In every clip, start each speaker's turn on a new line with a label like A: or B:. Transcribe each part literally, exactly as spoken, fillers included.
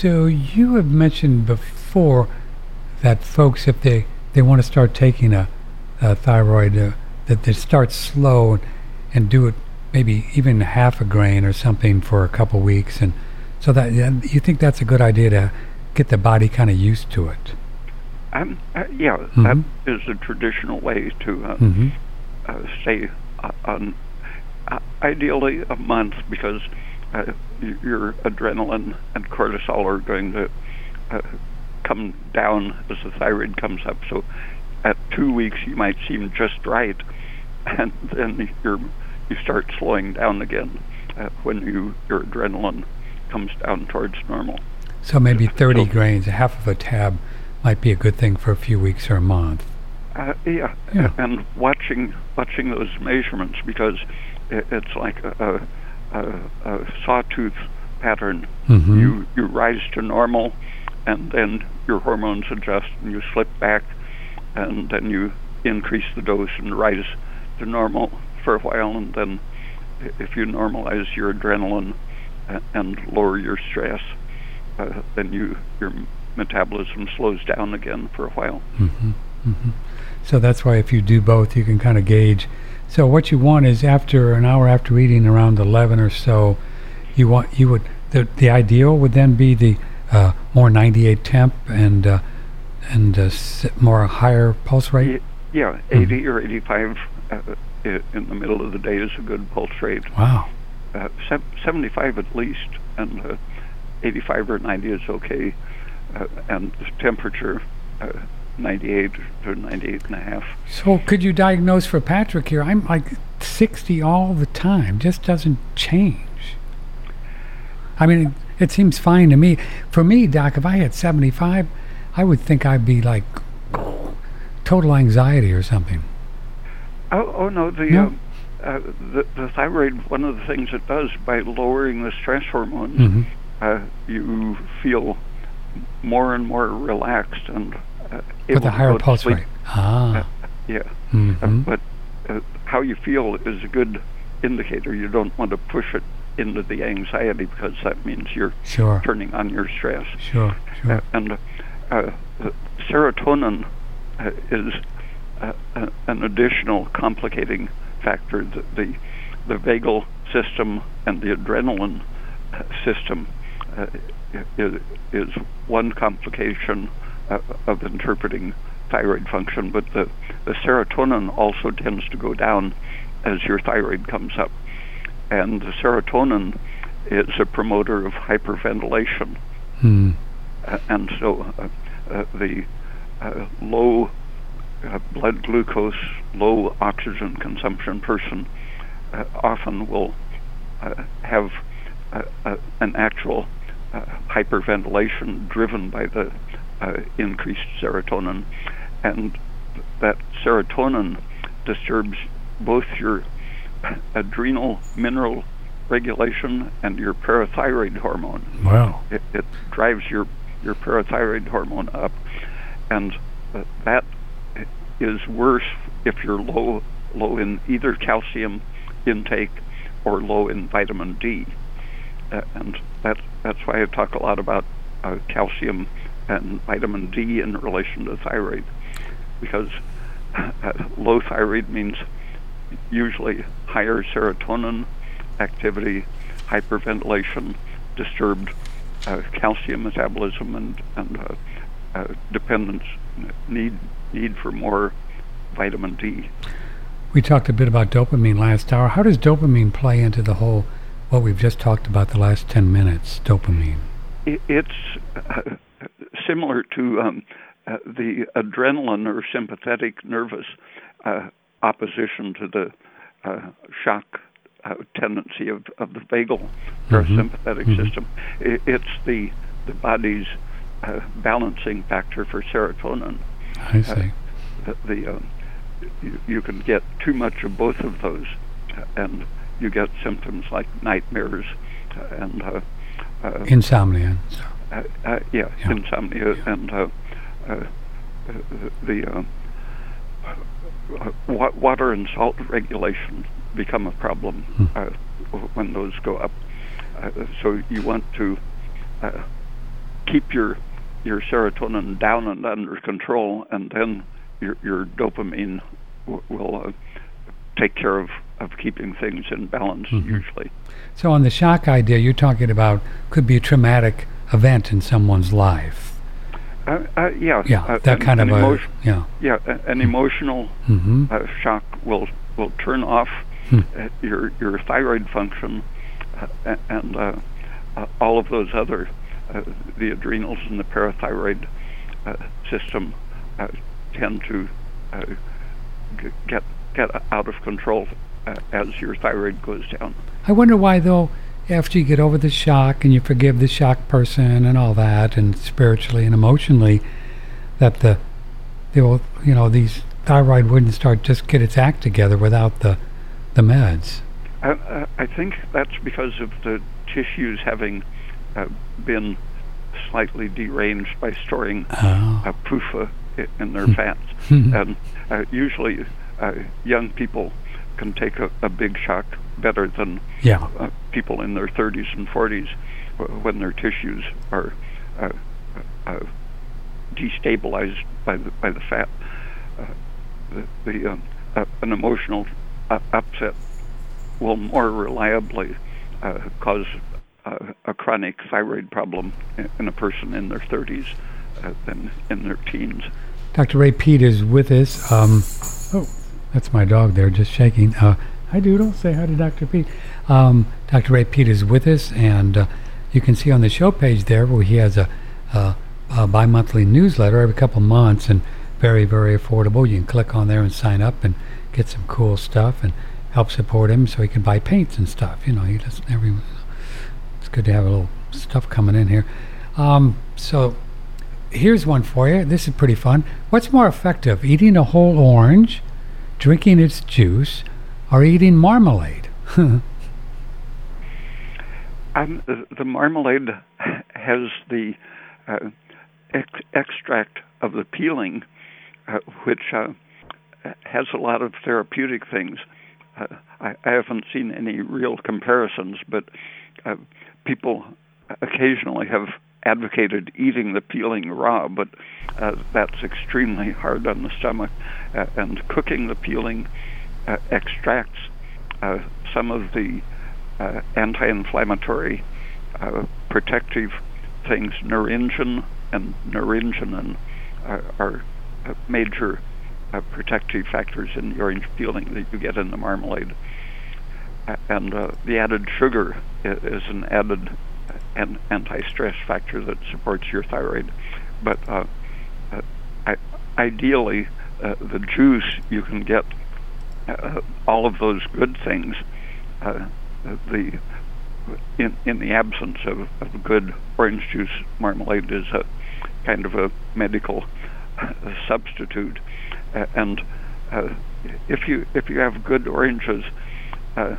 A: So you have mentioned before that folks, if they, they want to start taking a, a thyroid, uh, that they start slow and do it maybe even half a grain or something for a couple weeks, and so that yeah, you think that's a good idea to get the body kind of used to it.
B: Um, uh, yeah,
A: mm-hmm.
B: that is a traditional way to uh,
A: mm-hmm.
B: uh, stay uh, on uh, ideally a month, because uh, y- your adrenaline and cortisol are going to uh, come down as the thyroid comes up. So at two weeks you might seem just right, and then you're you start slowing down again uh, when you your adrenaline comes down towards normal.
A: So maybe thirty
B: so,
A: grains, half of a tab, might be a good thing for a few weeks or a month.
B: Uh, yeah.
A: yeah,
B: and watching watching those measurements, because it, it's like a, a, a, a sawtooth pattern.
A: Mm-hmm.
B: You you rise to normal, and then your hormones adjust, and you slip back, and then you increase the dose and rise to normal for a while, and then if you normalize your adrenaline uh, and lower your stress, uh, then you your metabolism slows down again for a while.
A: Mm-hmm. Mm-hmm. So that's why if you do both, you can kind of gauge. So what you want is after an hour after eating, around eleven or so, you want you would the the ideal would then be the uh, more ninety-eight temp and uh, and uh, more higher pulse rate.
B: Yeah, eighty mm-hmm. or eighty-five. Uh, in the middle of the day is a good pulse rate.
A: Wow.
B: Uh, se- seventy-five at least, and uh, eighty-five or ninety is okay. Uh, and the temperature, uh, ninety-eight to ninety-eight and a half.
A: So could you diagnose for Patrick here? I'm like sixty all the time, just doesn't change. I mean, it, it seems fine to me. For me, Doc, if I had seventy-five, I would think I'd be like total anxiety or something.
B: Oh, oh no, the,
A: no?
B: Um, uh, the the thyroid, one of the things it does by lowering the stress hormones,
A: mm-hmm.
B: uh, you feel more and more relaxed and uh, able
A: with a higher
B: to
A: pulse
B: sleep.
A: rate. Ah.
B: Uh, yeah.
A: Mm-hmm.
B: Uh, but uh, how you feel is a good indicator. You don't want to push it into the anxiety, because that means you're
A: sure.
B: turning on your stress.
A: Sure, sure.
B: Uh, and uh, uh, serotonin uh, is uh, uh, an additional complicating factor. The, the the vagal system and the adrenaline uh, system uh, is, is one complication uh, of interpreting thyroid function, but the, the serotonin also tends to go down as your thyroid comes up. And the serotonin is a promoter of hyperventilation.
A: Hmm.
B: Uh, and so uh, uh, the uh, low uh, blood glucose, low oxygen consumption person uh, often will uh, have uh, uh, an actual uh, hyperventilation driven by the uh, increased serotonin. And that serotonin disturbs both your adrenal mineral regulation and your parathyroid hormone.
A: Wow.
B: It, it drives your, your parathyroid hormone up, and uh, that is worse if you're low low in either calcium intake or low in vitamin D. Uh, and that, that's why I talk a lot about uh, calcium and vitamin D in relation to thyroid, because uh, low thyroid means usually higher serotonin activity, hyperventilation, disturbed uh, calcium metabolism, and, and uh, uh, dependence, need need for more vitamin D.
A: We talked a bit about dopamine last hour. How does dopamine play into the whole, what we've just talked about the last ten minutes, dopamine?
B: It, it's uh, similar to um, uh, the adrenaline or sympathetic nervous uh, opposition to the uh, shock uh, tendency of, of the vagal parasympathetic
A: mm-hmm.
B: system. It, it's the the body's uh, balancing factor for serotonin.
A: I see.
B: Uh, the, the uh, you, you can get too much of both of those, uh, and you get symptoms like nightmares uh, and uh, uh,
A: insomnia.
B: Uh, uh, yeah, yeah, insomnia yeah. and uh, uh, the uh, uh, water and salt regulation become a problem
A: hmm.
B: uh, when those go up. Uh, so you want to uh, keep your your serotonin down and under control, and then your your dopamine w- will uh, take care of, of keeping things in balance, mm-hmm. usually.
A: So on the shock idea, you're talking about could be a traumatic event in someone's life.
B: Uh, uh, yeah,
A: yeah,
B: uh,
A: that
B: an,
A: kind
B: an
A: of
B: emo-
A: a yeah,
B: yeah, an mm-hmm. emotional
A: mm-hmm.
B: uh, shock will will turn off
A: hmm.
B: uh, your your thyroid function, uh, and uh, uh, all of those other uh, the adrenals and the parathyroid uh, system uh, tend to uh, g- get get out of control uh, as your thyroid goes down.
A: I wonder why, though, after you get over the shock and you forgive the shocked person and all that, and spiritually and emotionally, that the, the old, you know, these thyroid wouldn't start just get its act together without the, the meds.
B: I, uh, I think that's because of the tissues having uh, been slightly deranged by storing
A: oh.
B: uh, P U F A in their fats, and uh, usually uh, young people can take a, a big shock better than
A: yeah.
B: uh, people in their thirties and forties w- when their tissues are uh, uh, destabilized by the by the fat. Uh, the, the uh, uh, an emotional uh, upset will more reliably uh, cause uh, a chronic thyroid problem in, in a person in their thirties uh, than in their teens.
A: Doctor Ray Peat is with us. Um, oh, that's my dog there just shaking. Uh, hi, Doodle. Say hi to Doctor Peat. Um, Doctor Ray Peat is with us, and uh, you can see on the show page there where he has a, a, a bi-monthly newsletter every couple months, and very, very affordable. You can click on there and sign up and get some cool stuff and help support him so he can buy paints and stuff. You know, he doesn't every. It's good to have a little stuff coming in here. Um, so here's one for you. This is pretty fun. What's more effective, eating a whole orange, drinking its juice, or eating marmalade?
B: um, the, the marmalade has the uh, ex- extract of the peeling, uh, which uh, has a lot of therapeutic things. Uh, I, I haven't seen any real comparisons, but uh, people occasionally have advocated eating the peeling raw, but uh, that's extremely hard on the stomach. Uh, and cooking the peeling uh, extracts uh, some of the uh, anti-inflammatory uh, protective things. Naringin and naringenin uh, are uh, major uh, protective factors in the orange peeling that you get in the marmalade. Uh, and uh, the added sugar is, is an added an anti-stress factor that supports your thyroid. But uh, uh, I, ideally, uh, the juice, you can get uh, all of those good things. Uh, the in, in the absence of, of good orange juice, marmalade is a kind of a medical substitute. Uh, and uh, if you if you have good oranges, uh,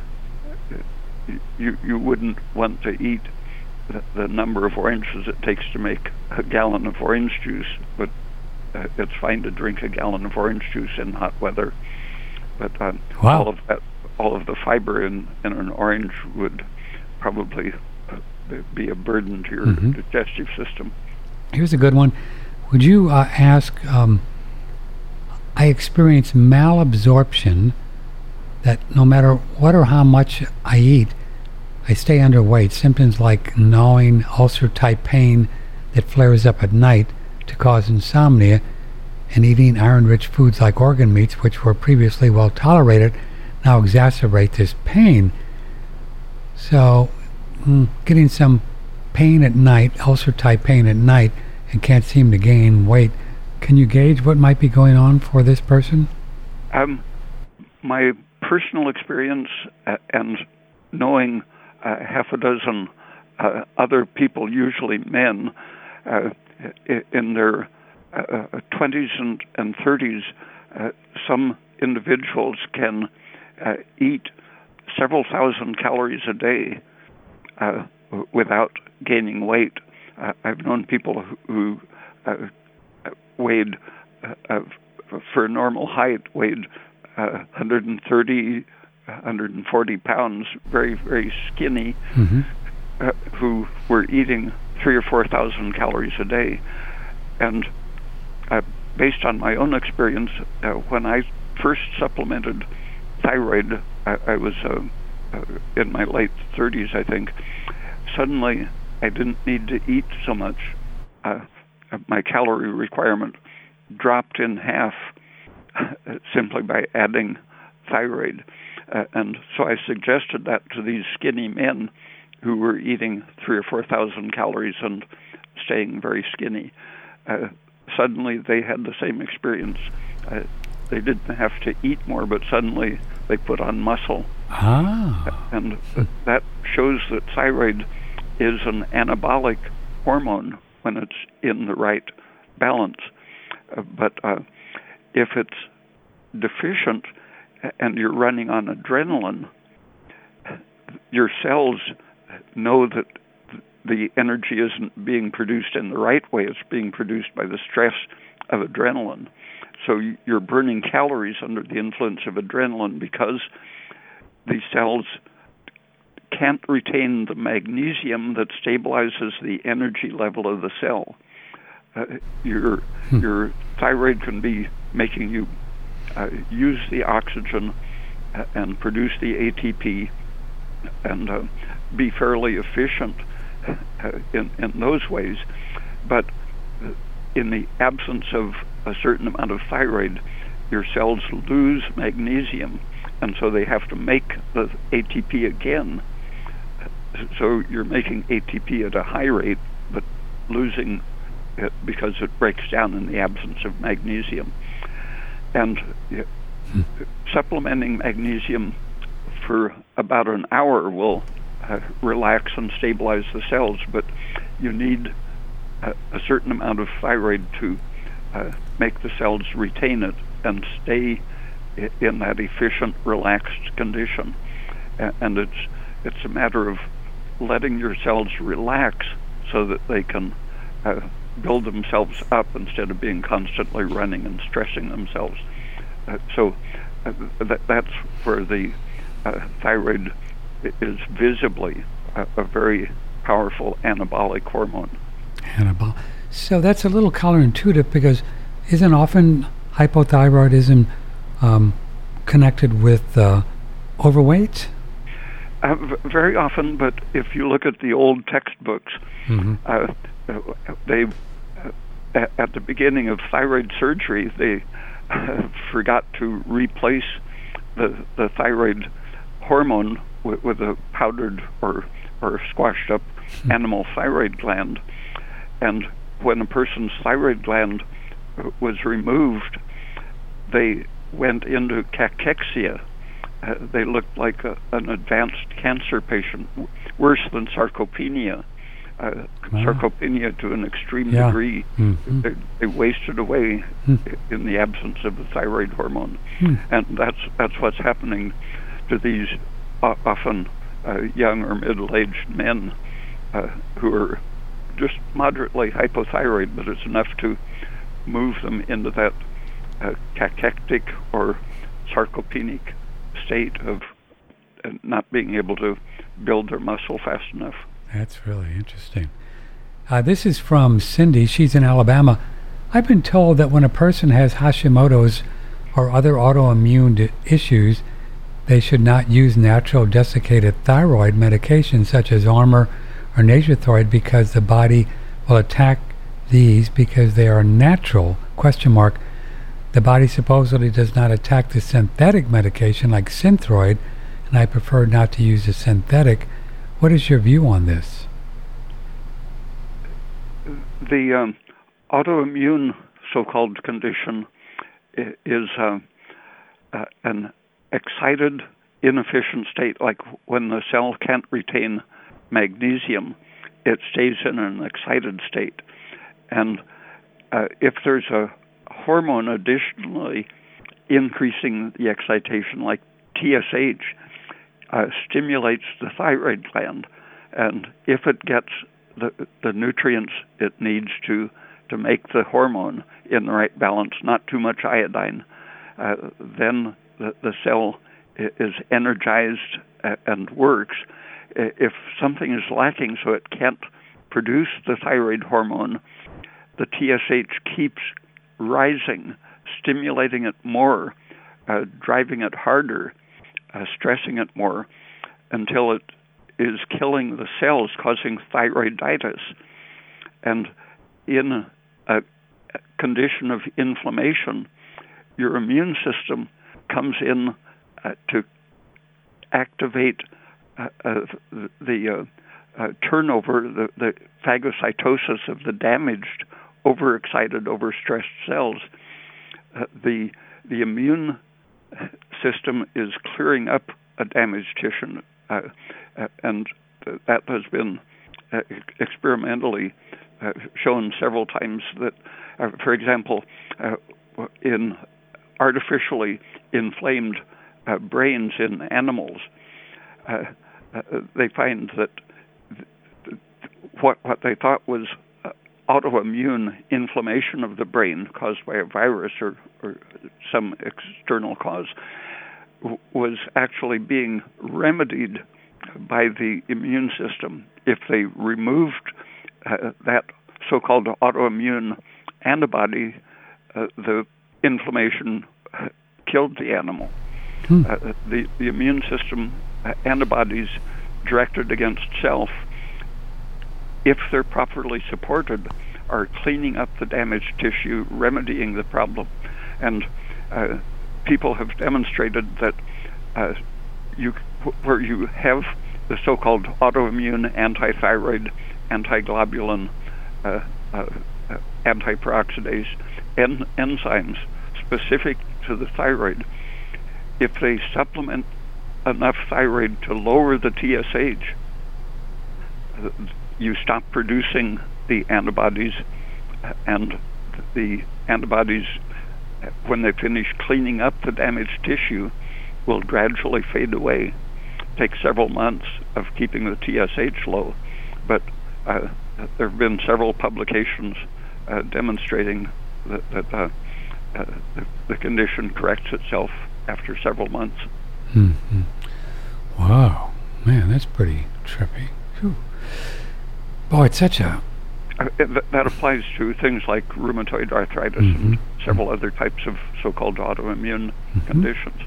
B: you you wouldn't want to eat the, the number of oranges it takes to make a gallon of orange juice, but uh, it's fine to drink a gallon of orange juice in hot weather. But uh,
A: wow.
B: all of that, all of the fiber in, in an orange would probably uh, be a burden to your mm-hmm. digestive system.
A: Here's a good one. Would you uh, ask, um, I experience malabsorption that no matter what or how much I eat, I stay underweight. Symptoms like gnawing, ulcer-type pain that flares up at night to cause insomnia, and eating iron-rich foods like organ meats, which were previously well tolerated, now exacerbate this pain. So, mm, getting some pain at night, ulcer-type pain at night, and can't seem to gain weight. Can you gauge what might be going on for this person?
B: Um, my personal experience uh, and knowing uh, half a dozen uh, other people, usually men, uh, in their uh, twenties and, and thirties, uh, some individuals can uh, eat several thousand calories a day uh, without gaining weight. Uh, I've known people who, who uh, weighed, uh, uh, for a normal height, weighed uh, one hundred thirty, one hundred forty pounds, very, very skinny,
A: mm-hmm.
B: uh, who were eating three or four thousand calories a day. And uh, based on my own experience, uh, when I first supplemented thyroid, I, I was uh, uh, in my late thirties, I think. Suddenly, I didn't need to eat so much. Uh, my calorie requirement dropped in half uh, simply by adding thyroid. Uh, and so I suggested that to these skinny men who were eating three or four thousand calories and staying very skinny. Uh, suddenly they had the same experience. Uh, they didn't have to eat more, but suddenly they put on muscle.
A: Ah.
B: And uh, that shows that thyroid is an anabolic hormone when it's in the right balance. Uh, but uh, if it's deficient and you're running on adrenaline, your cells know that the energy isn't being produced in the right way. It's being produced by the stress of adrenaline. So you're burning calories under the influence of adrenaline because these cells can't retain the magnesium that stabilizes the energy level of the cell. Uh, your hmm. your thyroid can be making you uh, use the oxygen and produce the A T P and uh, be fairly efficient uh, in, in those ways. But in the absence of a certain amount of thyroid, your cells lose magnesium, and so they have to make the A T P again. So you're making A T P at a high rate, but losing it because it breaks down in the absence of magnesium. And uh, hmm. supplementing magnesium for about an hour will uh, relax and stabilize the cells, but you need a, a certain amount of thyroid to uh, make the cells retain it and stay I- in that efficient, relaxed condition. A- and it's it's a matter of letting your cells relax so that they can uh, build themselves up instead of being constantly running and stressing themselves. Uh, so uh, th- that's where the uh, thyroid is visibly a, a very powerful anabolic hormone.
A: Anabolic. So that's a little counterintuitive because isn't often hypothyroidism um, connected with uh, overweight?
B: Uh, v- very often, but if you look at the old textbooks, mm-hmm. uh, they uh, at, at the beginning of thyroid surgery, they uh, forgot to replace the the thyroid hormone with, with a powdered or or squashed up mm-hmm. animal thyroid gland, and when a person's thyroid gland was removed, they went into cachexia. Uh, they looked like a, an advanced cancer patient, w- worse than sarcopenia. Uh, wow. Sarcopenia to an extreme
A: yeah.
B: degree.
A: Mm-hmm.
B: They, they wasted away mm. in the absence of the thyroid hormone. Mm. And that's that's what's happening to these uh, often uh, young or middle-aged men uh, who are just moderately hypothyroid, but it's enough to move them into that uh, cachectic or sarcopenic state of uh, not being able to build their muscle fast enough.
A: That's really interesting. Uh, this is from Cindy. She's in Alabama. I've been told that when a person has Hashimoto's or other autoimmune d- issues, they should not use natural desiccated thyroid medications such as Armour or Nature-Throid because the body will attack these because they are natural, question mark. The body supposedly does not attack the synthetic medication like Synthroid, and I prefer not to use the synthetic. What is your view on this?
B: The um, autoimmune so-called condition I- is uh, uh, an excited, inefficient state, like when the cell can't retain magnesium, it stays in an excited state. And uh, if there's a hormone additionally increasing the excitation, like T S H, uh, stimulates the thyroid gland, and if it gets the the nutrients it needs to to make the hormone in the right balance, not too much iodine, uh, then the, the cell is energized and works. If something is lacking, so it can't produce the thyroid hormone, the T S H keeps rising, stimulating it more, uh, driving it harder, uh, stressing it more, until it is killing the cells, causing thyroiditis. And in a condition of inflammation, your immune system comes in uh, to activate uh, uh, the uh, uh, turnover, the, the phagocytosis of the damaged, overexcited, overstressed cells. Uh, the the immune system is clearing up a damaged tissue, uh, uh, and that has been uh, experimentally uh, shown several times that, uh, for example, uh, in artificially inflamed uh, brains in animals, uh, uh, they find that th- what what they thought was uh, autoimmune inflammation of the brain caused by a virus or, or some external cause w- was actually being remedied by the immune system if they removed uh, that so-called autoimmune antibody. Uh, the inflammation uh, killed the animal.
A: Hmm.
B: Uh, the, the immune system uh, antibodies directed against self, if they're properly supported, are cleaning up the damaged tissue, remedying the problem. And uh, people have demonstrated that uh, you, where you have the so-called autoimmune antithyroid, antiglobulin, uh, uh, uh, antiperoxidase en- enzymes specific to the thyroid, if they supplement enough thyroid to lower the T S H, uh, you stop producing the antibodies, and the antibodies, when they finish cleaning up the damaged tissue, will gradually fade away. Take several months of keeping the T S H low, but uh, there have been several publications uh, demonstrating that, that uh, uh, the, the condition corrects itself after several months.
A: Mm-hmm. Wow, man, that's pretty trippy. Whew. Boy, it's such a...
B: Uh, th- that applies to things like rheumatoid arthritis
A: Mm-hmm.
B: and several other types of so-called autoimmune
A: Mm-hmm.
B: conditions.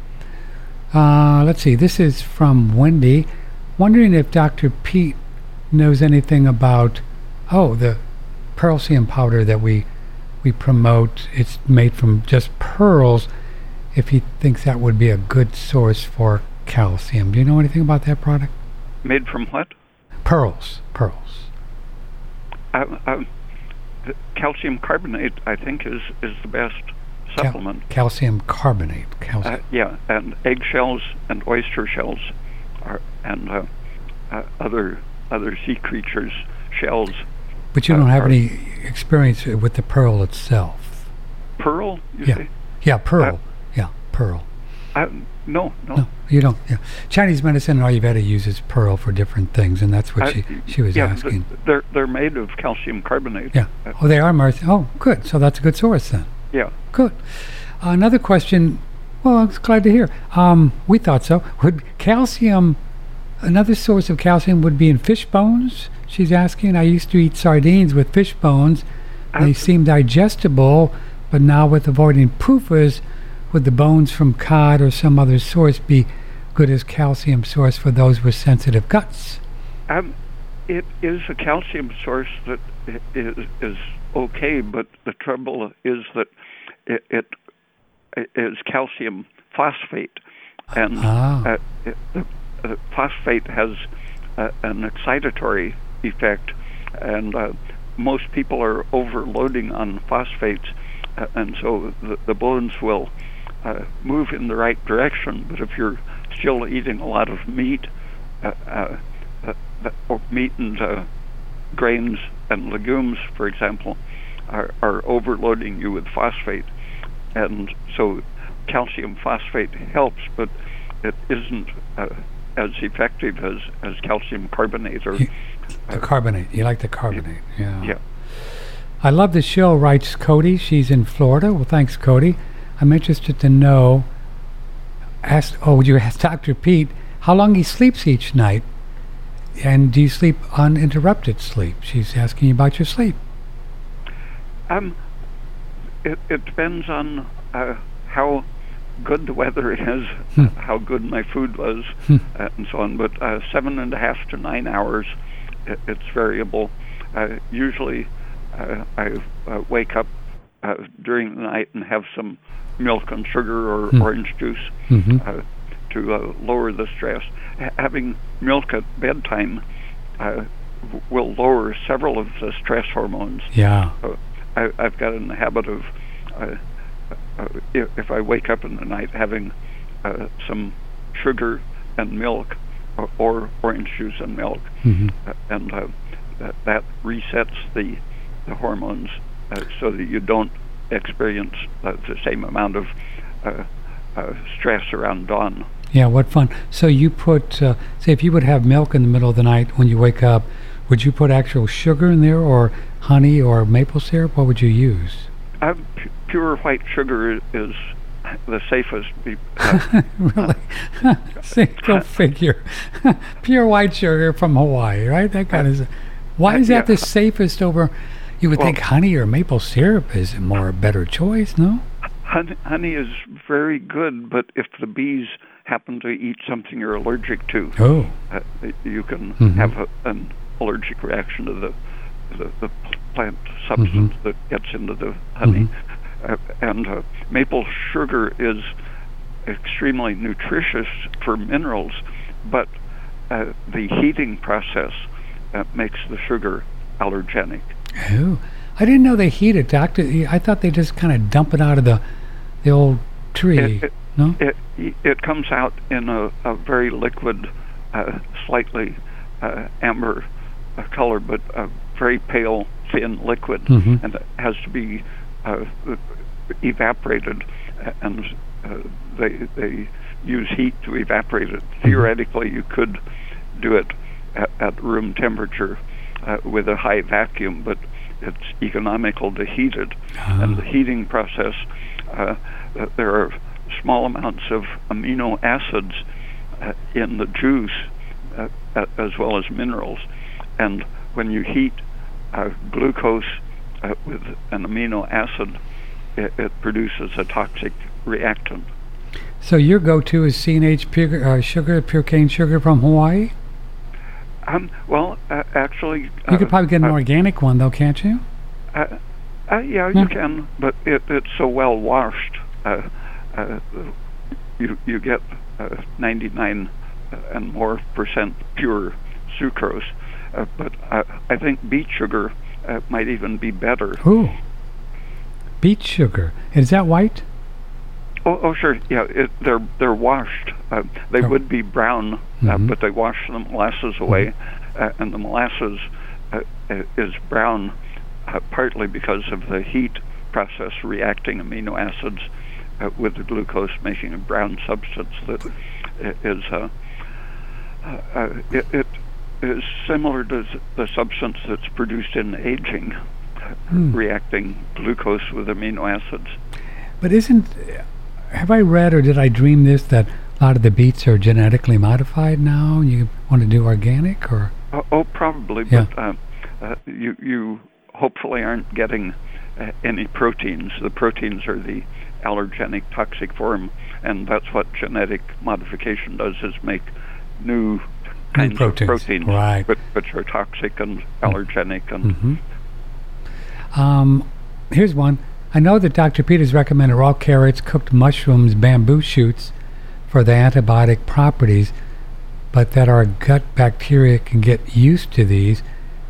A: Uh, let's see, this is from Wendy. Wondering if Doctor Pete knows anything about, oh, the pearlsium powder that we we promote. It's made from just pearls. If he thinks that would be a good source for calcium. Do you know anything about that product?
B: Made from what?
A: Pearls. Pearls.
B: Uh, uh, the calcium carbonate, I think, is, is the best supplement.
A: Cal- calcium carbonate. Calcium.
B: Uh, yeah, and eggshells and oyster shells, are, and uh, uh, other other sea creatures' shells.
A: But you
B: uh,
A: don't have
B: are
A: any experience with the pearl itself.
B: Pearl, you
A: Yeah.
B: say?
A: Yeah, pearl.
B: Uh,
A: yeah, pearl.
B: Uh, no, no.
A: No, you don't. Yeah, Chinese medicine and Ayurveda uses pearl for different things, and that's what
B: Uh,
A: she she was
B: yeah,
A: asking.
B: th- they're they're made of calcium carbonate.
A: Yeah.
B: Uh,
A: Oh, they are, Martha. Oh, good. So that's a good source then.
B: yeah.
A: Good. Uh, another question. Well, I was glad to hear. Um, we thought so. Would calcium, another source of calcium would be in fish bones? She's asking. I used to eat sardines with fish bones. They
B: Uh,
A: seem digestible, but now with avoiding P U F As, would the bones from cod or some other source be good as calcium source for those with sensitive guts?
B: Um, it is a calcium source that i- is is okay, but the trouble is that it, it, it is calcium phosphate, and
A: Ah.
B: uh, it, the, the phosphate has uh, an excitatory effect, and uh, most people are overloading on phosphates, uh, and so the, the bones will uh, move in the right direction. But if you're still eating a lot of meat, uh, uh, uh, or meat and uh, grains and legumes, for example, are, are overloading you with phosphate, and so calcium phosphate helps, but it isn't uh, as effective as, as calcium carbonate or
A: You- The carbonate. You like the carbonate. Yeah.
B: yeah.
A: I love the show, writes Cody. She's in Florida. Well, thanks, Cody. I'm interested to know, ask, oh, you asked Doctor Pete how long he sleeps each night, And do you sleep uninterrupted sleep? She's asking you about your sleep.
B: Um, it, it depends on uh, how good the weather is,
A: Hmm.
B: how good my food was,
A: Hmm.
B: uh, and so on. But uh, seven and a half to nine hours, it, it's variable. Uh, usually, uh, I uh, wake up uh, during the night and have some milk and sugar or
A: Hmm.
B: orange juice
A: Mm-hmm.
B: uh, to uh, lower the stress. H- having milk at bedtime uh, w- will lower several of the stress hormones.
A: Yeah.
B: Uh, I, I've got in the habit of, uh, uh, if, if I wake up in the night, having uh, some sugar and milk, or, or orange juice and milk,
A: Mm-hmm.
B: uh, and uh, that, that resets the, the hormones uh, so that you don't experience uh, the same amount of uh, uh, stress around dawn.
A: Yeah, what fun. So you put, uh, say if you would have milk in the middle of the night when you wake up, would you put actual sugar in there or honey or maple syrup? What would you use?
B: Uh, pu- pure white sugar is the safest. Be- uh,
A: Really? See, go figure. Pure white sugar from Hawaii, right? That kind of. Why is that
B: Yeah.
A: the safest over? You would
B: Well-
A: think honey or maple syrup is a more better choice, no?
B: honey, honey is very good, but if the bees happen to eat something you're allergic to,
A: Oh.
B: uh, you can
A: Mhm.
B: have a, an allergic reaction to the the, the plant substance
A: Mhm.
B: that gets into the honey.
A: Mhm.
B: Uh, and uh, maple sugar is extremely nutritious for minerals, but uh, the heating process uh, makes the sugar allergenic.
A: Oh. I didn't know they heat it, Doctor. I thought they just kind of dump it out of the the old tree.
B: It, it,
A: no?
B: it, it comes out in a, a very liquid, uh, slightly uh, amber uh, color, but a very pale, thin liquid,
A: Mhm.
B: and it has to be uh, evaporated, and uh, they they use heat to evaporate it. Theoretically, you could do it at, at room temperature uh, with a high vacuum, but it's economical to heat it,
A: Ah.
B: and the heating process. Uh, uh, there are small amounts of amino acids uh, in the juice, uh, uh, as well as minerals, and when you heat uh, glucose uh, with an amino acid, it, it produces a toxic reactant.
A: So your go-to is C and H pure, uh, sugar, pure cane sugar from Hawaii?
B: Um, well, uh, actually,
A: You
B: uh,
A: could probably get an
B: uh,
A: organic one, though, can't you?
B: Uh, uh, yeah,
A: Yeah.
B: you can, but it, it's so well washed. Uh, uh, you you get uh, ninety-nine and more percent pure sucrose, uh, but uh, I think beet sugar uh, might even be better.
A: Ooh. Beet sugar. Is that white?
B: Oh, oh sure, yeah, it, they're they're washed. Uh, they
A: Oh.
B: would be brown, uh,
A: Mhm.
B: but they wash the molasses away, uh, and the molasses uh, uh, is brown uh, partly because of the heat process reacting amino acids uh, with the glucose, making a brown substance that i- is uh, uh, uh, it, it is similar to s- the substance that's produced in aging,
A: Hmm.
B: reacting glucose with amino acids.
A: But isn't... Have I read or did I dream this, that a lot of the beets are genetically modified now? You want to do organic, or...
B: Oh, oh probably,
A: Yeah.
B: but uh, uh, you you hopefully aren't getting uh, any proteins. The proteins are the allergenic toxic form, and that's what genetic modification does, is make new kinds
A: proteins,
B: of proteins,
A: right.
B: but, which are toxic and allergenic. And
A: Mm-hmm. Um, here's one. I know that Doctor Peters recommended raw carrots, cooked mushrooms, bamboo shoots for the antibiotic properties, but that our gut bacteria can get used to these.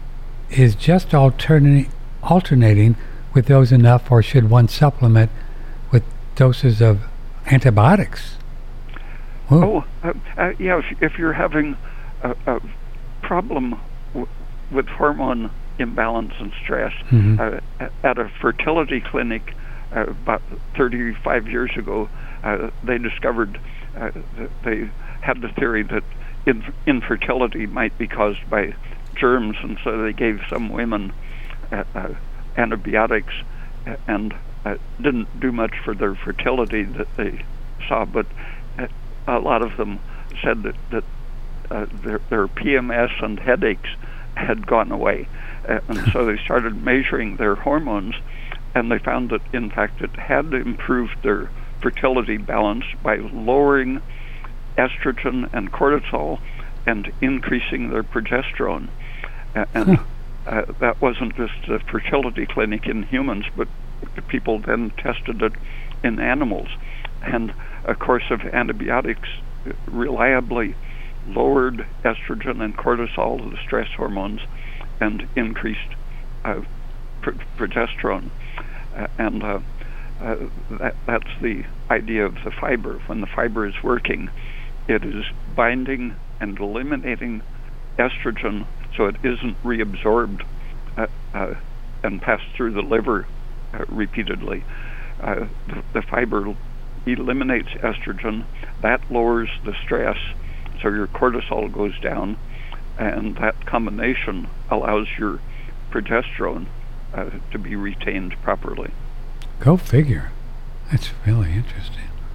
A: Is just alternating alternating with those enough, or should one supplement with doses of antibiotics? Whoa.
B: oh, uh, uh, yeah, if, if you're having a, a problem w- with hormone imbalance and stress,
A: Mhm.
B: uh, at a fertility clinic uh, about thirty-five years ago, uh, they discovered uh, that they had the theory that inf- infertility might be caused by germs, and so they gave some women uh, uh, antibiotics, uh, and uh, didn't do much for their fertility that they saw, but uh, a lot of them said that, that uh, their, their P M S and headaches had gone away. Uh, and so they started measuring their hormones, and they found that, in fact, it had improved their fertility balance by lowering estrogen and cortisol and increasing their progesterone. Uh, and uh, that wasn't just a fertility clinic in humans, but people then tested it in animals. And a course of antibiotics reliably lowered estrogen and cortisol, the stress hormones, and increased uh, pr- progesterone. Uh, and uh, uh, that, that's the idea of the fiber. When the fiber is working, it is binding and eliminating estrogen so it isn't reabsorbed uh, uh, and passed through the liver uh, repeatedly. Uh, the, the fiber eliminates estrogen. That lowers the stress, so your cortisol goes down, and that combination allows your progesterone uh, to be retained properly.
A: Go figure. That's really interesting.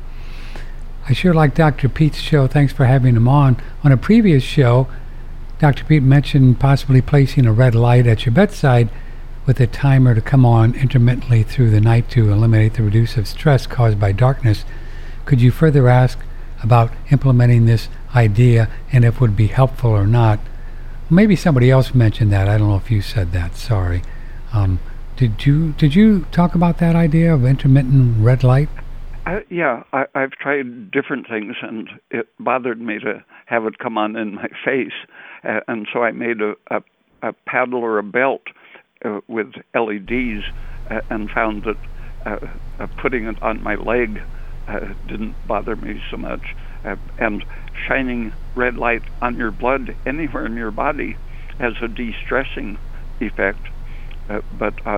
A: I sure like Doctor Pete's show. Thanks for having him on. On a previous show, Doctor Pete mentioned possibly placing a red light at your bedside with a timer to come on intermittently through the night to eliminate the reducive stress caused by darkness. Could you further ask about implementing this idea and if it would be helpful or not? Maybe somebody else mentioned that. I don't know if you said that. Sorry. Um, did you did you talk about that idea of intermittent red light?
B: Uh, yeah, I, I've tried different things, and it bothered me to have it come on in my face, uh, and so I made a, a, a paddle or a belt uh, with L E Ds, uh, and found that uh, uh, putting it on my leg uh, didn't bother me so much. Uh, and shining red light on your blood anywhere in your body has a de-stressing effect, uh, but uh,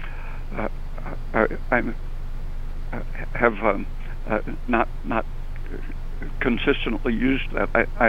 B: uh, I, I'm Uh, have um, uh, not not consistently used that. I I,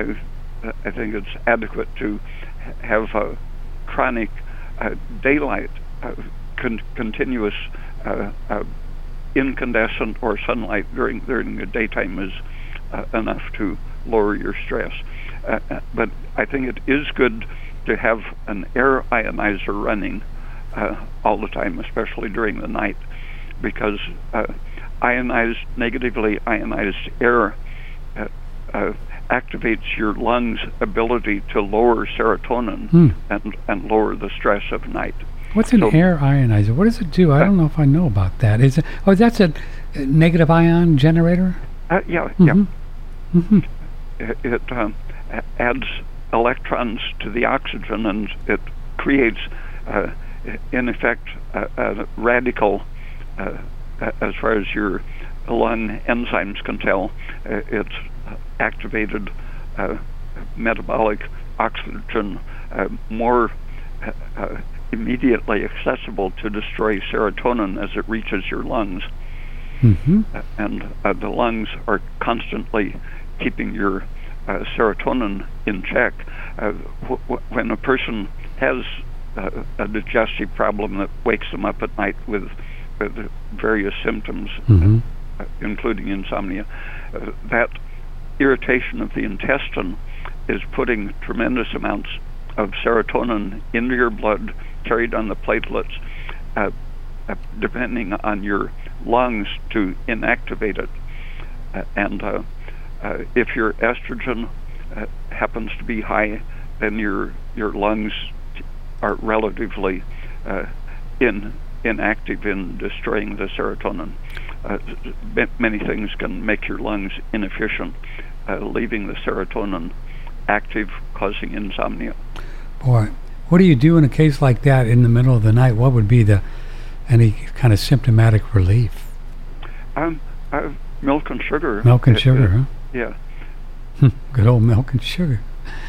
B: I think it's adequate to have uh, chronic uh, daylight, uh, con- continuous uh, uh, incandescent or sunlight during during the daytime is uh, enough to lower your stress. Uh, but I think it is good to have an air ionizer running uh, all the time, especially during the night, because uh, ionized, negatively ionized air uh, uh, activates your lungs' ability to lower serotonin hmm. and, and lower the stress of night.
A: What's an so, air ionizer? What does it do? I uh, don't know if I know about that. Is it? Oh, that's a negative ion generator?
B: Uh, yeah,
A: mm-hmm.
B: yeah.
A: Mm-hmm.
B: It, it um, adds electrons to the oxygen, and it creates, uh, in effect, a, a radical. Uh, as far as your lung enzymes can tell, uh, it's activated uh, metabolic oxygen uh, more uh, uh, immediately accessible to destroy serotonin as it reaches your lungs.
A: Mm-hmm.
B: Uh, and uh, the lungs are constantly keeping your uh, serotonin in check. Uh, w- w- when a person has uh, a digestive problem that wakes them up at night with uh, various symptoms,
A: mm-hmm.
B: uh, including insomnia, uh, that irritation of the intestine is putting tremendous amounts of serotonin into your blood, carried on the platelets, uh, uh, depending on your lungs to inactivate it. Uh, and uh, uh, if your estrogen uh, happens to be high, then your your lungs are relatively uh, in inactive in destroying the serotonin. Uh, many things can make your lungs inefficient, uh, leaving the serotonin active, causing insomnia.
A: Boy, what do you do in a case like that in the middle of the night? What would be the any kind of symptomatic relief?
B: Um, uh, milk and sugar.
A: Milk and
B: it,
A: sugar,
B: it,
A: huh?
B: Yeah.
A: Good old milk and sugar.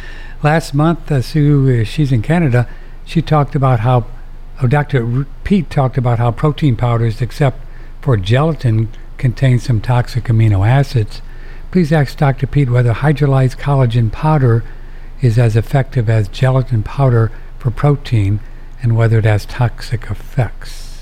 A: Last month, uh, Sue, uh, she's in Canada, she talked about how, oh, Doctor R- Pete talked about how protein powders, except for gelatin, contain some toxic amino acids. Please ask Doctor Pete whether hydrolyzed collagen powder is as effective as gelatin powder for protein and whether it has toxic effects.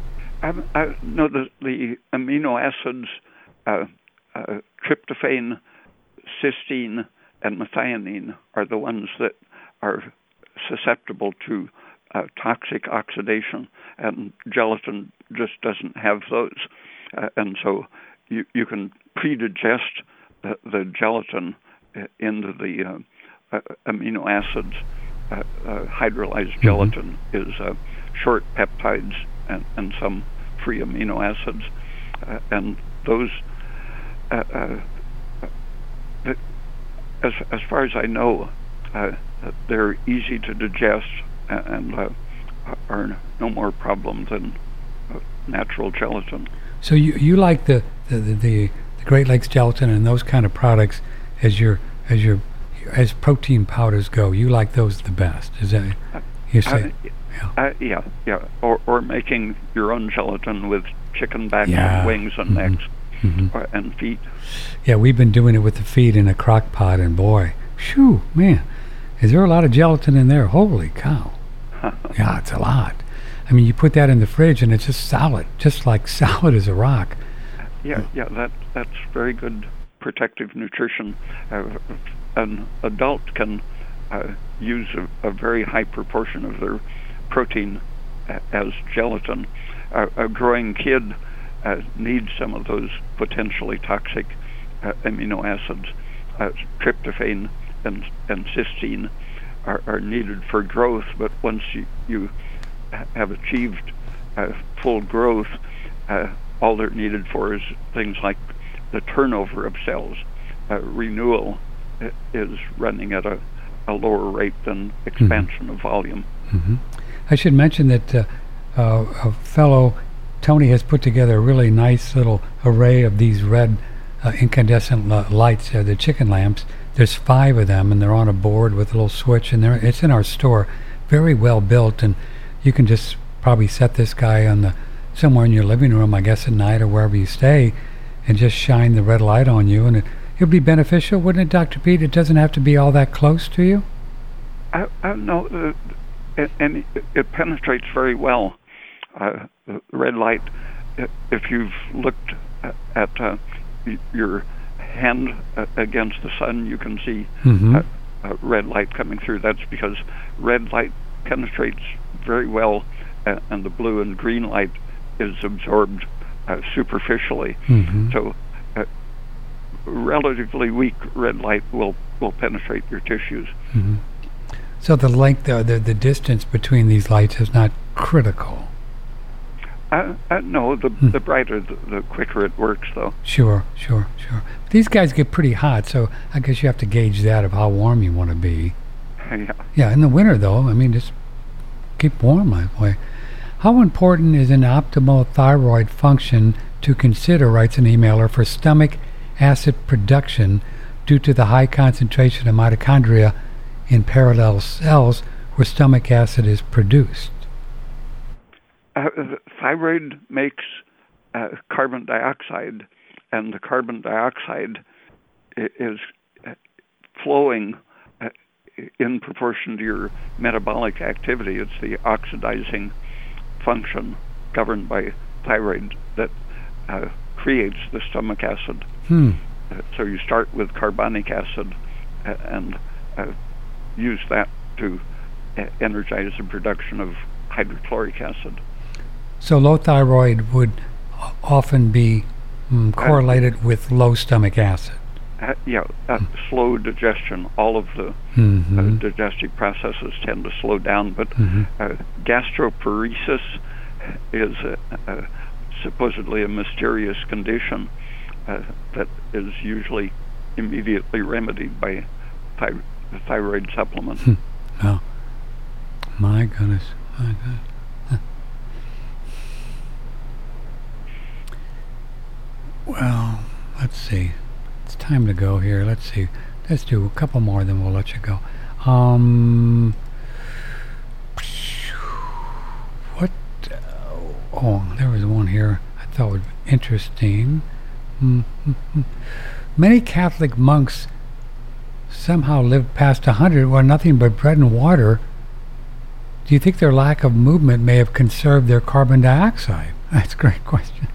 B: Um, I know the, the amino acids, uh, uh, tryptophan, cysteine, and methionine are the ones that are susceptible to uh, toxic oxidation, and gelatin just doesn't have those. Uh, and so you, you can pre-digest the, the gelatin into the uh, uh, amino acids. Uh, uh, hydrolyzed gelatin mm-hmm. is uh, short peptides and, and some free amino acids. Uh, and those, uh, uh, as, as far as I know, uh, they're easy to digest and uh, are no more problem than uh, natural gelatin.
A: So you you like the the, the the Great Lakes gelatin and those kind of products as your as your as protein powders go. You like those the best. Is that you say?
B: Uh, yeah. Uh, yeah, yeah. Or or making your own gelatin with chicken back
A: yeah.
B: and wings and
A: mm-hmm.
B: necks
A: mm-hmm.
B: or, and feet.
A: Yeah, we've been doing it with the feet in a crock pot, and boy, shoo, man, is there a lot of gelatin in there? Holy cow! Yeah, it's a lot. I mean, you put that in the fridge, and it's just solid, just like solid as a rock.
B: Yeah, yeah, that that's very good protective nutrition. Uh, an adult can uh, use a, a very high proportion of their protein a, as gelatin. Uh, a growing kid uh, needs some of those potentially toxic uh, amino acids. Uh, tryptophan and, and cysteine are, are needed for growth, but once you, you have achieved uh, full growth, uh, all they're needed for is things like the turnover of cells. Uh, renewal is running at a, a lower rate than expansion mm-hmm. of volume.
A: Mm-hmm. I should mention that uh, uh, a fellow, Tony, has put together a really nice little array of these red uh, incandescent l- lights, uh, the chicken lamps. There's five of them, and they're on a board with a little switch, and they're, it's in our store. Very well built, and you can just probably set this guy on the somewhere in your living room, I guess, at night or wherever you stay, and just shine the red light on you, and it, it'll be beneficial, wouldn't it, Doctor Pete? It doesn't have to be all that close to you?
B: I, I know, uh, it, and it, it penetrates very well. Uh, the red light, if you've looked at uh, your hand uh, against the sun, you can see
A: mm-hmm.
B: uh, uh, red light coming through. That's because red light penetrates very well, uh, and the blue and green light is absorbed uh, superficially.
A: Mm-hmm.
B: So uh, relatively weak red light will, will penetrate your tissues.
A: Mm-hmm. So the length, uh, the, the distance between these lights is not critical.
B: Uh, uh, no, the
A: mm.
B: the brighter, the, the quicker it works, though.
A: Sure, sure, sure. These guys get pretty hot, so I guess you have to gauge that of how warm you want to be.
B: Yeah.
A: Yeah, in the winter, though, I mean, just keep warm that way. How important is an optimal thyroid function to consider, writes an emailer, for stomach acid production due to the high concentration of mitochondria in parallel cells where stomach acid is produced?
B: Uh, the thyroid makes uh, carbon dioxide, and the carbon dioxide I- is uh, flowing uh, in proportion to your metabolic activity. It's the oxidizing function governed by thyroid that uh, creates the stomach acid.
A: Hmm.
B: Uh, so you start with carbonic acid uh, and uh, use that to uh, energize the production of hydrochloric acid.
A: So low thyroid would often be mm, correlated uh, with low stomach acid.
B: Uh, yeah, uh, mm. slow digestion. All of the
A: mm-hmm.
B: uh, digestive processes tend to slow down, but
A: mm-hmm.
B: uh, gastroparesis is uh, uh, supposedly a mysterious condition uh, that is usually immediately remedied by thy- thyroid supplement.
A: Hmm. Oh, my goodness, my goodness. Well, let's see. It's time to go here. Let's see. Let's do a couple more, then we'll let you go. Um, what? Uh, oh, there was one here I thought was interesting. Mm-hmm. Many Catholic monks somehow live past a hundred on nothing but bread and water. Do you think their lack of movement may have conserved their carbon dioxide? That's a great question.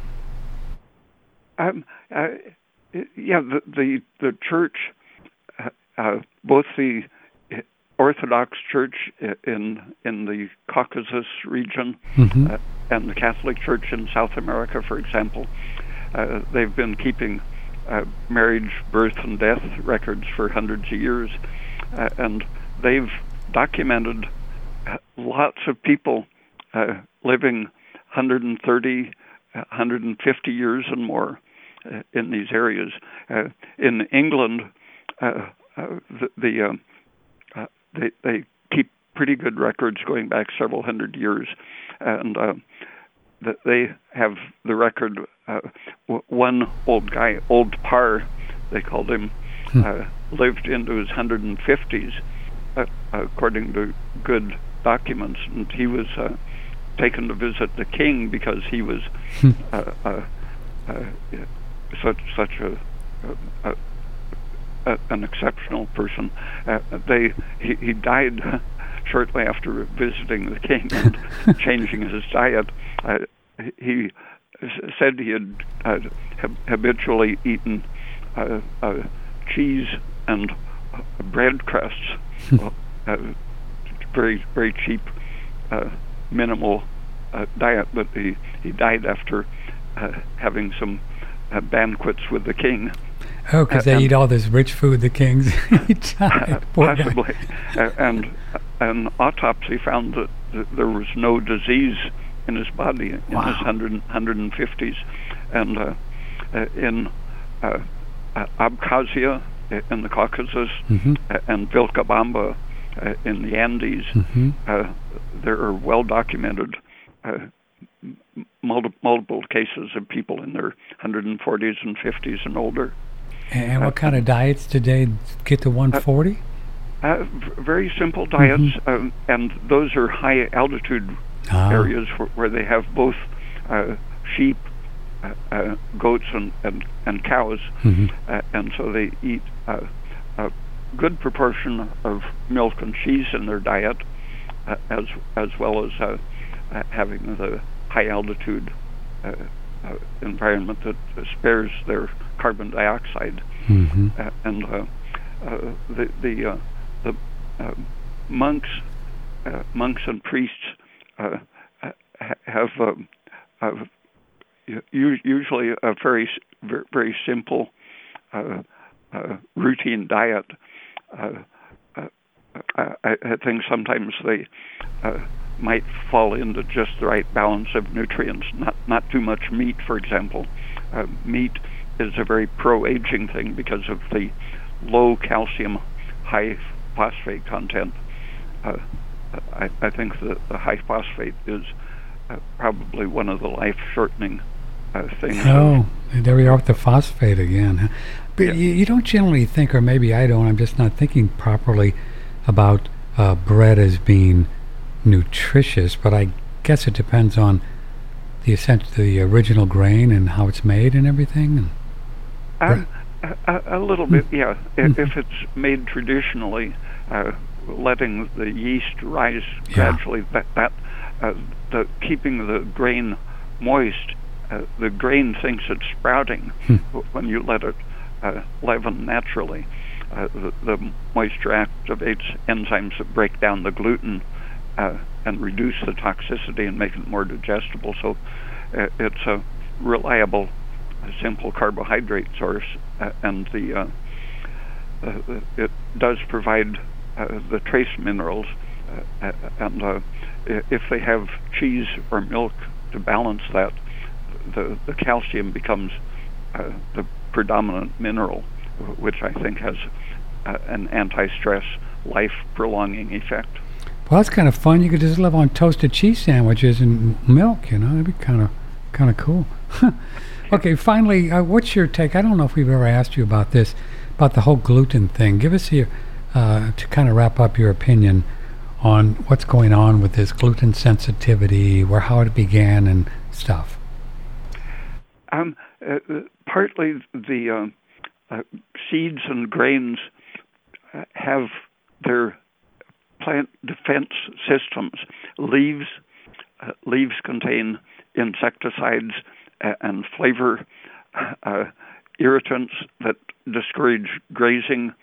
B: Um, uh, yeah, the, the the church uh, both the Orthodox Church in in the Caucasus region mm-hmm. uh, and the Catholic Church in South America, for example, uh, they've been keeping uh, marriage, birth, and death records for hundreds of years, uh, and they've documented uh, lots of people uh, living one hundred thirty, one hundred fifty years and more uh, in these areas. Uh, in England, uh, uh, the, the uh, uh, they, they keep pretty good records going back several hundred years, and uh, that they have the record. Uh, w- one old guy, Old Parr, they called him, hmm. uh, lived into his one hundred fifties, uh, according to good documents, and he was uh, taken to visit the king because he was hmm. uh, uh, uh, such such a, a, a an exceptional person. Uh, they he, he died shortly after visiting the king and changing his diet. Uh, he said he had uh, habitually eaten uh, uh, cheese and uh, bread crusts, uh, very very cheap, uh, minimal uh, diet. But he he died after uh, having some uh, banquets with the king.
A: Oh, because uh, they eat all this rich food, the kings.
B: uh, possibly, uh, and an autopsy found that th- there was no disease in his body in wow. his one hundred fifties, and uh, uh, in uh, uh, Abkhazia uh, in the Caucasus mm-hmm. uh, and Vilcabamba uh, in the Andes, mm-hmm. uh, there are well documented uh, multi- multiple cases of people in their one hundred forties and fifties and older.
A: And what uh, kind of diets did they get to one forty?
B: Uh, uh, v- very simple diets, mm-hmm. um, and those are high altitude ah. areas where, where they have both uh, sheep, uh, uh, goats, and, and, and cows, mm-hmm. uh, and so they eat uh, a good proportion of milk and cheese in their diet, uh, as as well as uh, uh, having the high altitude uh, uh, environment that spares their carbon dioxide, mm-hmm. uh, and uh, uh, the the uh, the uh, monks uh, monks and priests uh, ha- have uh, uh, u- usually a very very simple uh, uh, routine diet. Uh, uh, I, I think sometimes they uh, might fall into just the right balance of nutrients. Not not too much meat, for example. Uh, meat is a very pro-aging thing because of the low calcium, high phosphate content. Uh, I, I think that the high phosphate is uh, probably one of the life-shortening uh, things.
A: Oh, there we are with the phosphate again. But yeah. you, you don't generally think, or maybe I don't, I'm just not thinking properly about uh, bread as being nutritious, but I guess it depends on the essential, the original grain and how it's made and everything.
B: And um, a, a little bit, yeah. Mm. If it's made traditionally, uh, letting the yeast rise yeah. gradually, that that uh, the keeping the grain moist, uh, the grain thinks it's sprouting hmm. when you let it uh, leaven naturally. Uh, the, the moisture activates enzymes that break down the gluten uh, and reduce the toxicity and make it more digestible. So uh, it's a reliable, simple carbohydrate source, uh, and the uh, uh, it does provide uh, the trace minerals. Uh, and uh, if they have cheese or milk to balance that, the the calcium becomes uh, the predominant mineral, which I think has uh, an anti-stress, life-prolonging effect.
A: Well, that's kind of fun. You could just live on toasted cheese sandwiches and milk, you know. That'd be kind of kind of cool. Okay, finally, uh, what's your take? I don't know if we've ever asked you about this, about the whole gluten thing. Give us your, uh, to kind of wrap up your opinion on what's going on with this gluten sensitivity, where how it began and stuff.
B: Um, uh, partly the uh, uh, seeds and grains uh, have their plant defense systems. Leaves, uh, leaves contain insecticides uh, and flavor uh, irritants that discourage grazing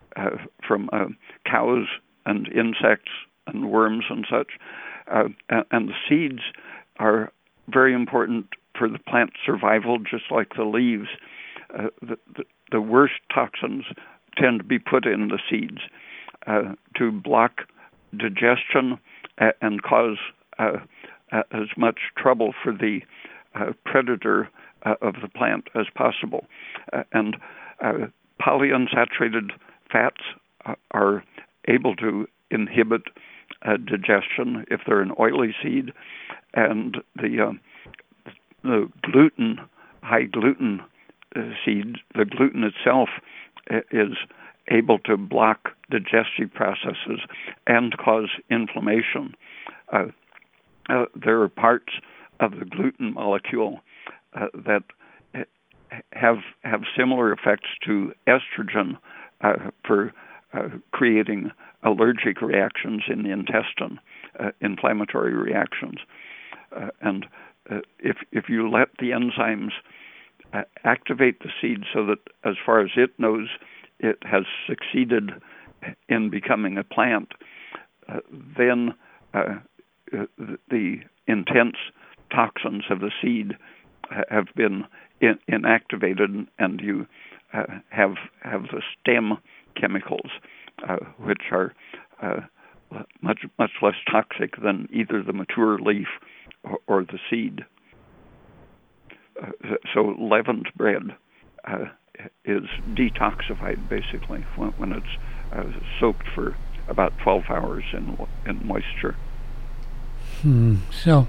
B: uh, from uh, cows and insects and worms and such. Uh, and the seeds are very important for the plant survival, just like the leaves. Uh, the, the, the worst toxins tend to be put in the seeds uh, to block digestion uh, and cause uh, uh, as much trouble for the uh, predator uh, of the plant as possible. Uh, and uh, polyunsaturated fats uh, are able to inhibit uh, digestion if they're an oily seed, and the uh, the gluten, high gluten uh, seed, the gluten itself uh, is able to block digestive processes and cause inflammation. Uh, uh, there are parts of the gluten molecule uh, that have have similar effects to estrogen uh, for uh, creating allergic reactions in the intestine, uh, inflammatory reactions. Uh, and uh, if if you let the enzymes uh, activate the seed so that, as far as it knows, it has succeeded in becoming a plant, uh, then uh, the intense toxins of the seed have been in, inactivated, and you uh, have have the stem chemicals, uh, which are uh, much much less toxic than either the mature leaf or, or the seed. Uh, so leavened bread uh, is detoxified basically when, when it's uh, soaked for about twelve hours in in moisture.
A: Hmm. So.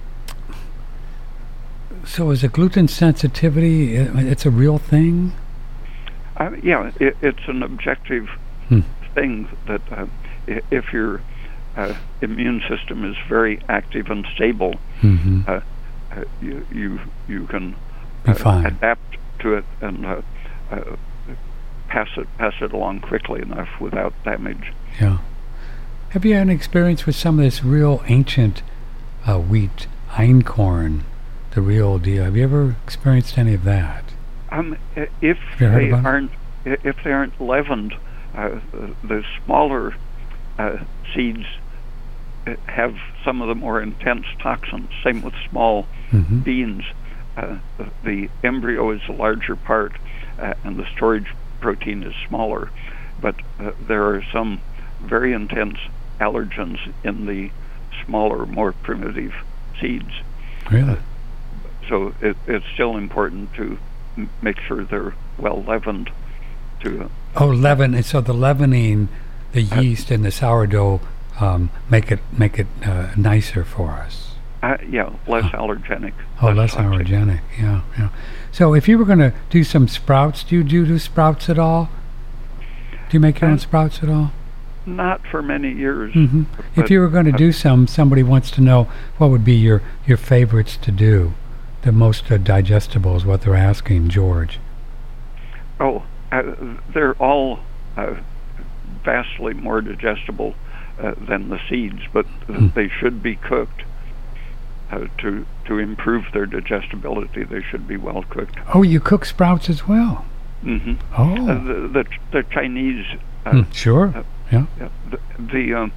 A: So is a gluten sensitivity, it's a real thing?
B: Uh, yeah, it, it's an objective hmm. thing that uh, if your uh, immune system is very active and stable,
A: mm-hmm.
B: uh, uh, you, you you can
A: Be
B: uh,
A: fine.
B: adapt to it and uh, uh, pass it pass it along quickly enough without damage.
A: Yeah. Have you had an experience with some of this real ancient uh, wheat, einkorn? The real deal. Have you ever experienced any of that?
B: Um, if they aren't,
A: it?
B: if they aren't leavened, uh, the smaller uh, seeds have some of the more intense toxins. Same with small
A: mm-hmm.
B: beans. Uh, the, the embryo is a larger part, uh, and the storage protein is smaller. But uh, there are some very intense allergens in the smaller, more primitive seeds.
A: Really?
B: Uh, So it, it's still important to m- make sure they're well leavened. To uh,
A: oh, leaven. And so the leavening, the yeast uh, and the sourdough um, make it make it uh, nicer for us.
B: Uh, yeah, less oh. allergenic.
A: Oh, less, less allergenic. Yeah, yeah. So if you were going to do some sprouts, do you do, do sprouts at all? Do you make your uh, own sprouts at all?
B: Not for many years.
A: Mm-hmm. If you were going to uh, do some, somebody wants to know what would be your, your favorites to do. The most uh, digestible is what they're asking, George.
B: Oh, uh, they're all uh, vastly more digestible uh, than the seeds, but
A: mm.
B: they should be cooked uh, to to improve their digestibility. They should be well cooked.
A: Oh, you cook sprouts as well?
B: Mm-hmm.
A: Oh,
B: uh, the, the the Chinese. Uh,
A: mm, sure.
B: Uh,
A: yeah.
B: yeah. The, the um,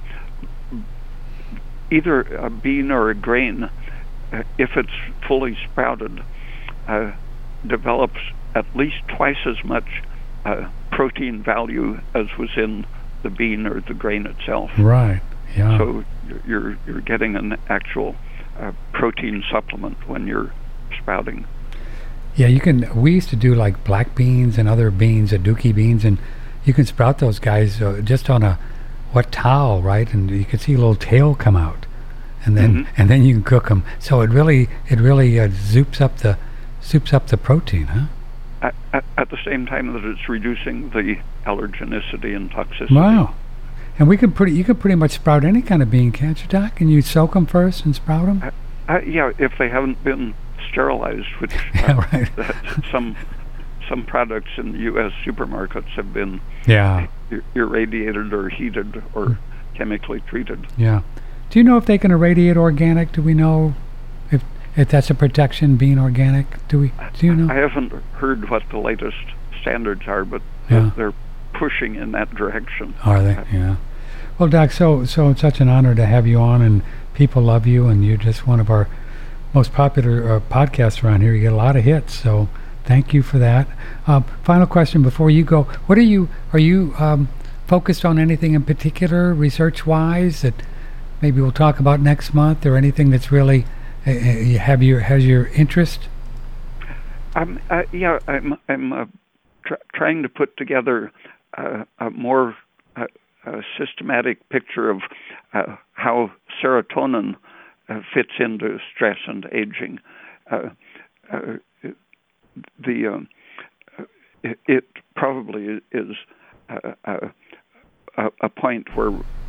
B: either a bean or a grain, Uh, if it's fully sprouted, uh, develops at least twice as much uh, protein value as was in the bean or the grain itself.
A: Right. Yeah.
B: So you're you're getting an actual uh, protein supplement when you're sprouting.
A: Yeah, you can. We used to do like black beans and other beans, aduki beans, and you can sprout those guys uh, just on a wet towel, right? And you can see a little tail come out. And then,
B: mm-hmm.
A: and then you can cook them. So it really, it really uh, soups up the, soups up the protein, huh?
B: At, at, at the same time that it's reducing the allergenicity and toxicity.
A: Wow! And we can pretty, you can pretty much sprout any kind of bean, can't you, Doc? And you soak them first and sprout them.
B: Uh, uh, yeah, if they haven't been sterilized, which uh,
A: yeah, right.
B: some some products in the U S supermarkets have been
A: yeah
B: ir- irradiated or heated or mm. chemically treated.
A: Yeah. Do you know if they can irradiate organic? Do we know if if that's a protection, being organic? Do we? Do you know?
B: I haven't heard what the latest standards are, but
A: yeah.
B: they're pushing in that direction.
A: Are they? Yeah. Well, Doc, so so it's such an honor to have you on, and people love you, and you're just one of our most popular uh, podcasts around here. You get a lot of hits, so thank you for that. Um, final question before you go: What are you are you um, focused on? Anything in particular, research-wise, that maybe we'll talk about next month, or anything that's really uh, you have your has your interest?
B: Um, uh, yeah, I'm I'm uh, tr- trying to put together uh, a more uh, a systematic picture of uh, how serotonin uh, fits into stress and aging. Uh, uh, the uh, it, it probably is a, a, a point where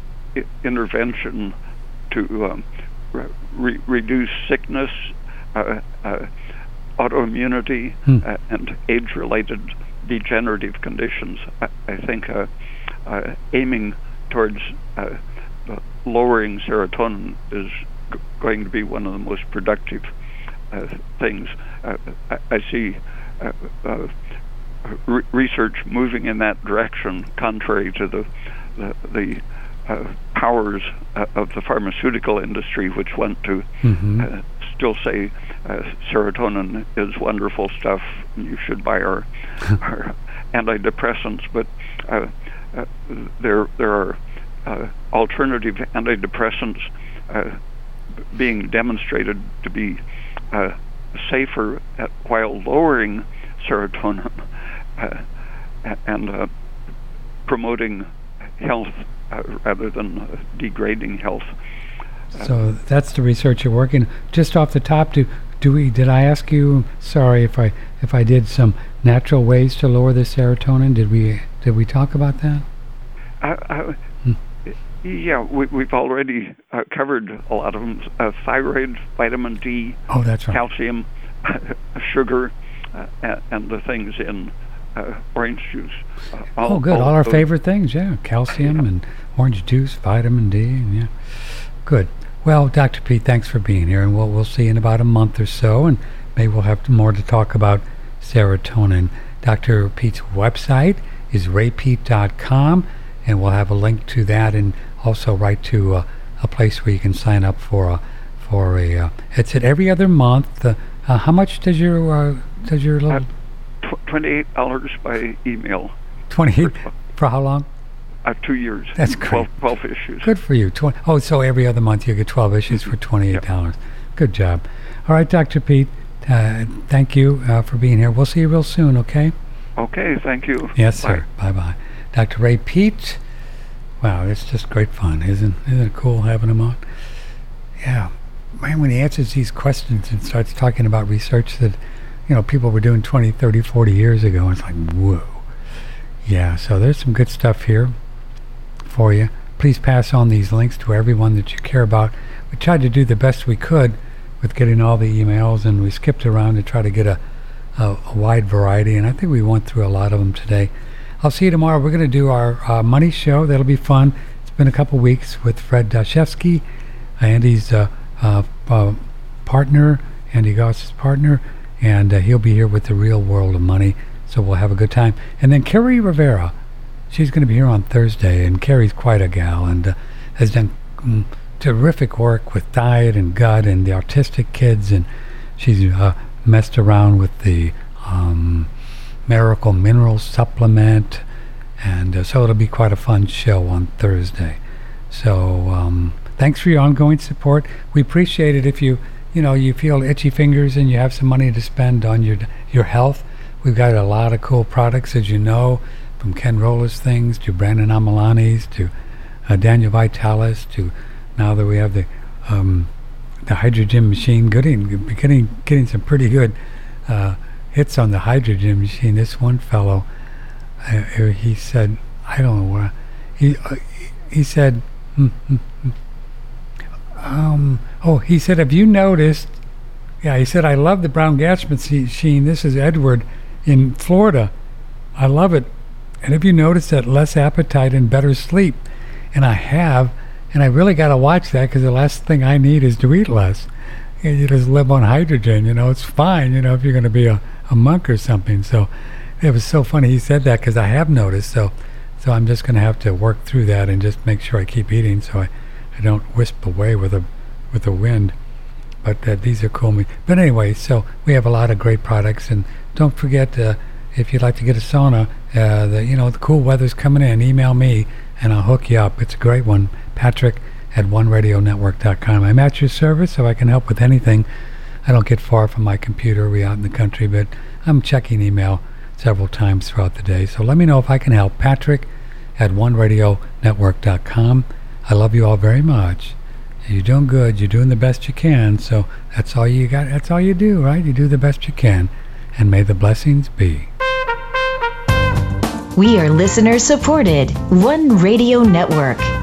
B: intervention to um, re- reduce sickness, uh, uh, autoimmunity, hmm. uh, and age-related degenerative conditions. I, I think uh, uh, aiming towards uh, lowering serotonin is g- going to be one of the most productive uh, things. Uh, I, I see uh, uh, re- research moving in that direction, contrary to the the, the uh, powers uh, of the pharmaceutical industry, which want to mm-hmm. uh, still say uh, serotonin is wonderful stuff. You should buy our, our antidepressants, but uh, uh, there there are uh, alternative antidepressants uh, being demonstrated to be uh, safer at, while lowering serotonin uh, and uh, promoting health uh, rather than uh, degrading health.
A: So that's the research you're working. Just off the top, do do we? Did I ask you? Sorry if I if I did some natural ways to lower the serotonin. Did we did we talk about that?
B: Uh, uh, hmm. Yeah, we, we've already uh, covered a lot of them. Uh, thyroid, vitamin D,
A: oh, that's right.
B: calcium, sugar, uh, and, and the things in uh, orange juice. Uh, all,
A: oh, good. All,
B: all
A: our
B: those.
A: favorite things, yeah. Calcium yeah. and orange juice, vitamin D, and yeah. Good. Well, Doctor Peat, thanks for being here, and we'll we'll see you in about a month or so, and maybe we'll have more to talk about serotonin. Doctor Peat's website is ray peat dot com, and we'll have a link to that, and also right to uh, a place where you can sign up for a for a. Uh, it's at every other month. Uh, uh, how much does your uh, does your little?
B: Uh, tw- Twenty-eight dollars by email.
A: Twenty-eight for, for how long?
B: Uh, two years.
A: That's great.
B: twelve, twelve issues.
A: Good for you. Tw- oh, so every other month you get twelve issues for twenty-eight dollars. Yep. Good job. All right, Doctor Peat, uh, thank you uh, for being here. We'll see you real soon, okay?
B: Okay, thank you.
A: Yes,
B: Bye.
A: sir. Bye-bye. Doctor Ray Peat. Wow, it's just great fun, isn't, isn't it cool having him on? Yeah. Man, when he answers these questions and starts talking about research that, you know, people were doing twenty, thirty, forty years ago, it's like, whoa. Yeah, so there's some good stuff here for you. Please pass on these links to everyone that you care about. We tried to do the best we could with getting all the emails, and we skipped around to try to get a, a, a wide variety, and I think we went through a lot of them today. I'll see you tomorrow. We're going to do our uh, money show. That'll be fun. It's been a couple weeks with Fred Dashevsky, Andy's uh, uh, uh, partner, Andy Goss's partner, and uh, he'll be here with the real world of money, so we'll have a good time. And then Carrie Rivera, she's going to be here on Thursday, and Carrie's quite a gal and uh, has done um, terrific work with diet and gut and the autistic kids, and she's uh, messed around with the um, Miracle Mineral Supplement, and uh, so it'll be quite a fun show on Thursday. So um, thanks for your ongoing support. We appreciate it if you, you know, you feel itchy fingers and you have some money to spend on your your health. We've got a lot of cool products, as you know, from Ken Rola's things to Brandon Amalani's to uh, Daniel Vitalis to now that we have the um, the hydrogen machine. Getting getting getting some pretty good uh, hits on the hydrogen machine. This one fellow, uh, he said, I don't know where he uh, he said. Mm, mm, mm, um, oh, he said, have you noticed? Yeah, he said, I love the brown gas machine. This is Edward in Florida. I love it. And have you noticed that less appetite and better sleep? And I have, and I really got to watch that because the last thing I need is to eat less. You just live on hydrogen, you know, it's fine, you know, if you're going to be a, a monk or something. So it was so funny he said that because I have noticed. So So I'm just going to have to work through that and just make sure I keep eating so I, I don't wisp away with a with the wind. But uh, these are cool. Me- but anyway, so we have a lot of great products, and don't forget uh, if you'd like to get a sauna, uh, the you know the cool weather's coming in. Email me and I'll hook you up. It's a great one, Patrick at one radio network dot com. I'm at your service, so I can help with anything. I don't get far from my computer. We're out in the country, but I'm checking email several times throughout the day. So let me know if I can help. Patrick at one radio network dot com. I love you all very much. You're doing good. You're doing the best you can. So that's all you got. That's all you do, right? You do the best you can. And may the blessings be.
C: We are listener supported. One Radio Network.